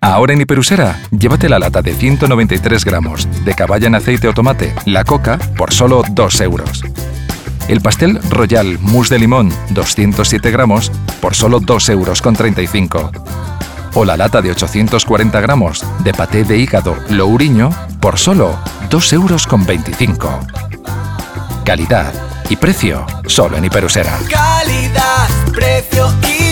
Ahora en Hiperusera, llévate la lata de 193 gramos de caballa en aceite o tomate, la coca, por solo 2 euros. El pastel Royal Mousse de Limón, 207 gramos, por solo 2,35 euros. O la lata de 840 gramos de paté de hígado Lourinho, por solo 2,25 euros. Calidad y precio, solo en Hiperusera. Calidad, precio y